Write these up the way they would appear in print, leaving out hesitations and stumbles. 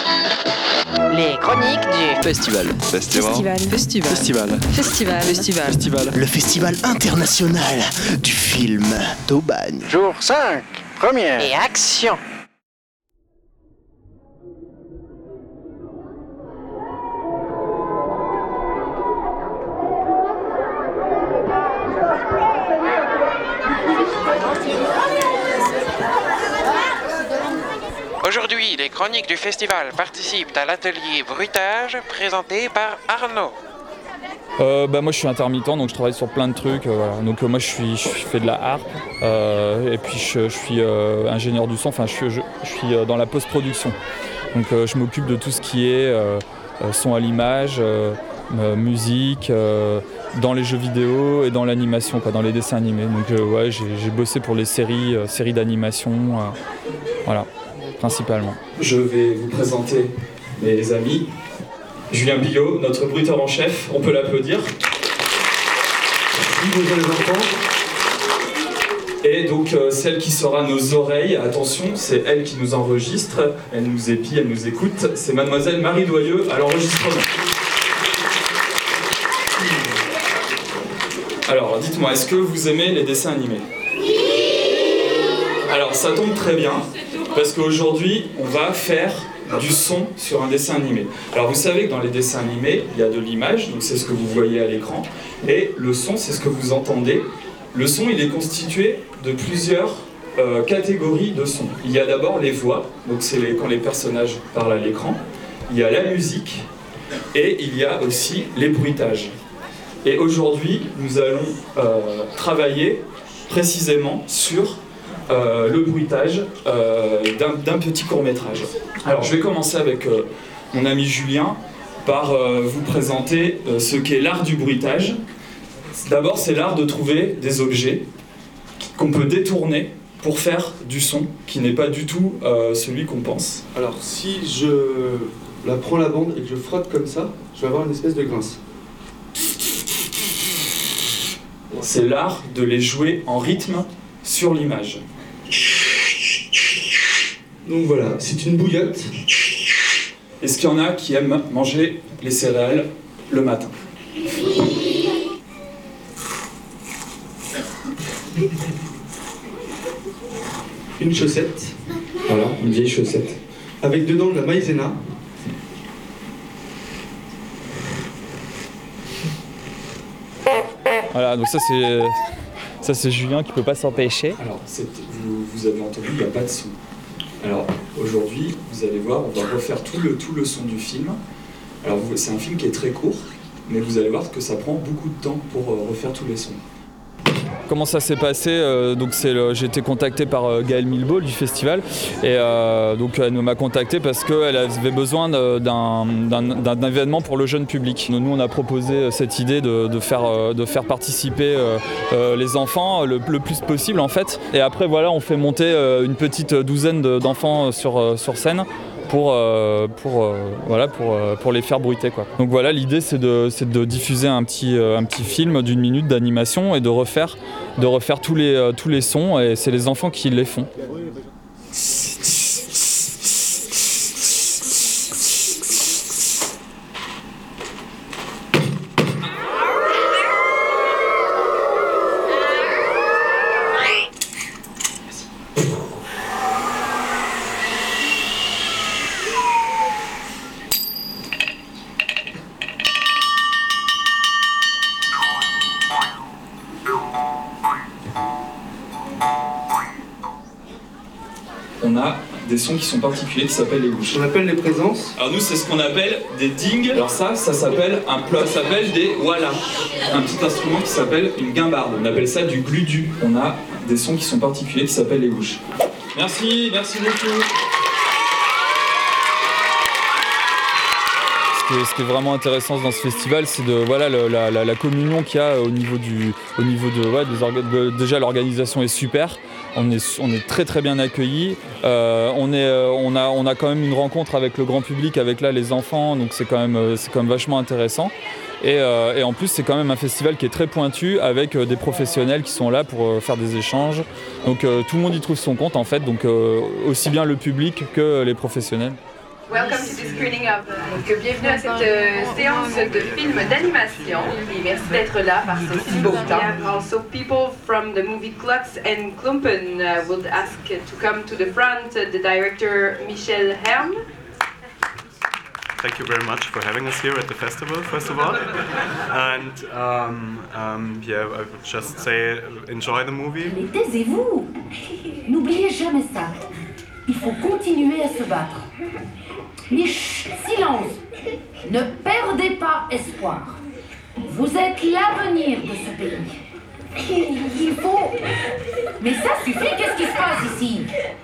Les chroniques du Festival. Le festival international du film d'Aubagne. Jour 5, première. et action. Aujourd'hui, les chroniques du festival participent à l'atelier Bruitage présenté par Arnaud. Moi je suis intermittent, donc je travaille sur plein de trucs. Voilà. Donc moi je fais de la harpe et puis je suis ingénieur du son, enfin je suis dans la post-production. Donc je m'occupe de tout ce qui est son à l'image, musique, dans les jeux vidéo et dans l'animation, dans les dessins animés. Donc j'ai bossé pour les séries d'animation, voilà, principalement. Je vais vous présenter mes amis. Julien Billot, notre bruiteur en chef, on peut l'applaudir. Bonjour les enfants. Et donc celle qui sera nos oreilles, attention, c'est elle qui nous enregistre, elle nous épie, elle nous écoute, c'est mademoiselle Marie Doyeux à l'enregistrement. Alors dites-moi, est-ce que vous aimez les dessins animés ? Alors ça tombe très bien, parce qu'aujourd'hui on va faire du son sur un dessin animé. Alors vous savez que dans les dessins animés, il y a de l'image, donc c'est ce que vous voyez à l'écran, et le son, c'est ce que vous entendez. Le son, il est constitué de plusieurs catégories de sons. Il y a d'abord les voix, donc c'est quand les personnages parlent à l'écran. Il y a la musique, et il y a aussi les bruitages. Et aujourd'hui, nous allons travailler précisément sur le bruitage d'un petit court-métrage. Alors je vais commencer avec mon ami Julien par vous présenter ce qu'est l'art du bruitage. D'abord, c'est l'art de trouver des objets qu'on peut détourner pour faire du son qui n'est pas du tout celui qu'on pense. Alors si je prends la bande et que je frotte comme ça, je vais avoir une espèce de grince. C'est l'art de les jouer en rythme sur l'image. Donc voilà, c'est une bouillotte. Est-ce qu'il y en a qui aiment manger les céréales le matin ? Une chaussette, Voilà, une vieille chaussette. avec dedans de la maïzena. Voilà, donc ça c'est Julien qui peut pas s'empêcher. Alors, vous avez entendu, il n'y a pas de son. Alors, aujourd'hui, vous allez voir, on va refaire tout le son du film. Alors, c'est un film qui est très court, mais vous allez voir que ça prend beaucoup de temps pour refaire tous les sons. Comment ça s'est passé j'ai été contacté par Gaëlle Milbeau du festival et donc elle m'a contacté parce qu'elle avait besoin d'un événement pour le jeune public. Nous on a proposé cette idée de faire participer les enfants le plus possible en fait. Et après voilà, on fait monter une petite douzaine d'enfants sur scène pour les faire bruiter, quoi. Donc voilà, l'idée c'est de diffuser un petit film d'une minute d'animation et de refaire tous les sons, et c'est les enfants qui les font. On a des sons qui sont particuliers qui s'appellent les bouches. On appelle les présences. Alors nous, c'est ce qu'on appelle des dings. Alors ça s'appelle des wala. Un petit instrument qui s'appelle une guimbarde. On appelle ça du gludu. On a des sons qui sont particuliers qui s'appellent les bouches. Merci beaucoup. Ce qui est vraiment intéressant dans ce festival, c'est la communion qu'il y a au niveau déjà l'organisation est super. On est très très bien accueillis. On a quand même une rencontre avec le grand public, avec les enfants, donc c'est quand même vachement intéressant. Et en plus, c'est quand même un festival qui est très pointu, avec des professionnels qui sont là pour faire des échanges. Donc tout le monde y trouve son compte en fait, donc aussi bien le public que les professionnels. Welcome to the screening of. Donc, bienvenue à cette séance de films d'animation. Et merci d'être là par ce si beau temps. Also, people from the movie Klutz and Klumpen would ask to come to the front. The director Michel Herm. Thank you very much for having us here at the festival, first of all. And yeah, I would just say enjoy the movie. Mais taisez-vous! N'oubliez jamais ça. Il faut continuer à se battre. Mais chut, silence! Ne perdez pas espoir. Vous êtes l'avenir de ce pays. Il faut... Mais ça suffit, qu'est-ce qui se passe ici?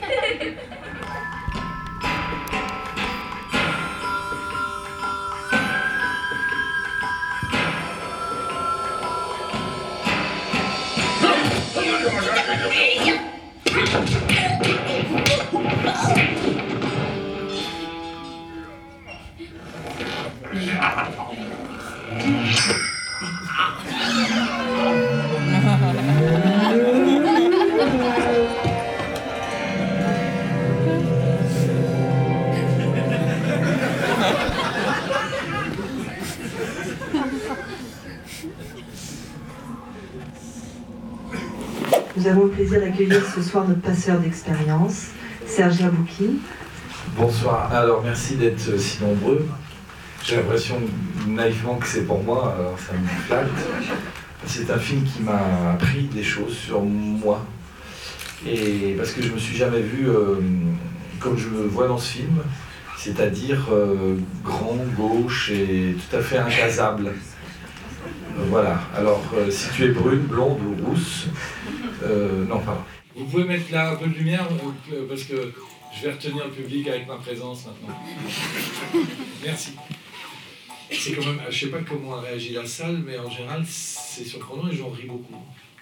Nous avons le plaisir d'accueillir ce soir notre passeur d'expérience, Serge Labouki. Bonsoir, alors merci d'être si nombreux. J'ai l'impression naïvement que c'est pour moi, alors ça me flatte. C'est un film qui m'a appris des choses sur moi. Et parce que je me suis jamais vu comme je me vois dans ce film, c'est-à-dire grand, gauche et tout à fait incasable. Voilà, alors si tu es brune, blonde ou rousse, non, pardon. Vous pouvez mettre là un peu de lumière parce que je vais retenir le public avec ma présence maintenant. Merci. C'est quand même, je sais pas comment a réagi la salle, mais en général c'est surprenant et j'en ris beaucoup.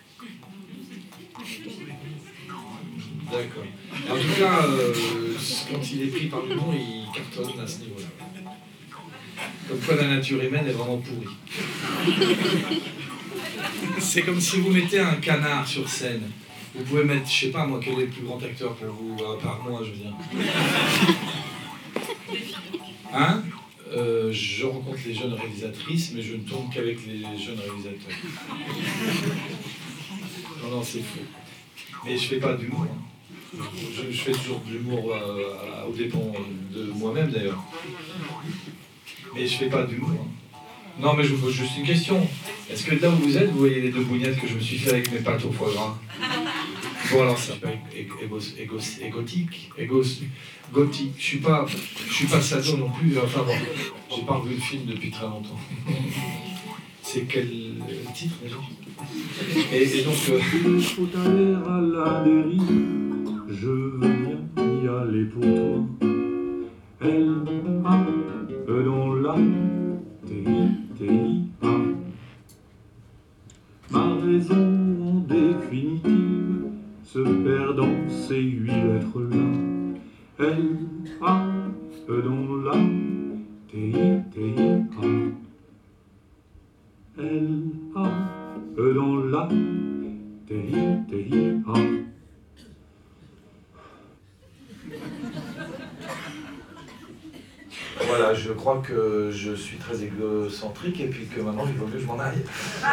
D'accord. En tout cas, quand il est pris par l'humour, il cartonne à ce niveau-là. Comme quoi la nature humaine est vraiment pourrie. C'est comme si vous mettez un canard sur scène. Vous pouvez mettre, je sais pas moi, quel est le plus grand acteur pour vous, par moi, je veux dire. Hein? Je rencontre les jeunes réalisatrices, mais je ne tourne qu'avec les jeunes réalisateurs. Non, non, c'est faux. Mais je fais pas d'humour. Hein. Je fais toujours de l'humour au dépend de moi-même d'ailleurs. Mais je fais pas d'humour. Hein. Non, mais je vous pose juste une question. Est-ce que là où vous êtes, vous voyez les deux bougnettes que je me suis fait avec mes pâtes au foie gras? Bon, alors ça, gothique. Je suis pas sado non plus. Enfin bon, j'ai pas revu le film depuis très longtemps. C'est quel titre déjà? Et donc. Il faut aller à la dérive. Je veux bien y aller pour toi. Elle a dans la T-I-A. Ma raison en définitive se perd dans ces 8 lettres-là. Elle a dans la T-I-A. Elle a dans la T-I-A. Voilà, je crois que je suis très égocentrique et puis que maintenant il vaut mieux que je m'en aille.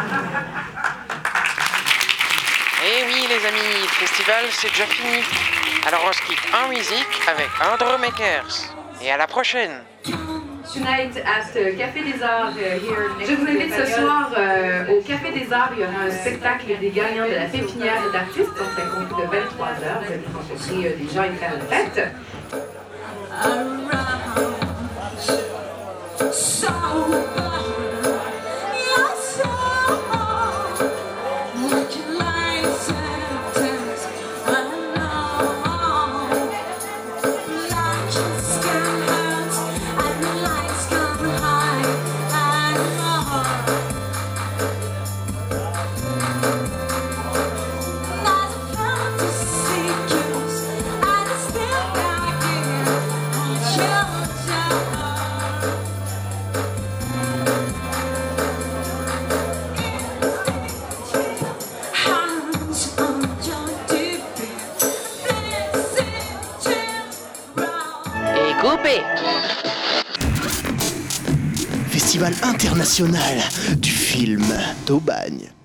Eh oui les amis, le festival c'est déjà fini. Alors on se quitte en musique avec Andromakers. Et à la prochaine. Tonight at Café des Arts here. Je vous invite ce soir au Café des Arts. Il y aura un spectacle des gagnants de la pépinière d'artistes. Donc ça compte de 23h. Vous allez rencontrer des gens et faire une fête. I Festival international du film d'Aubagne.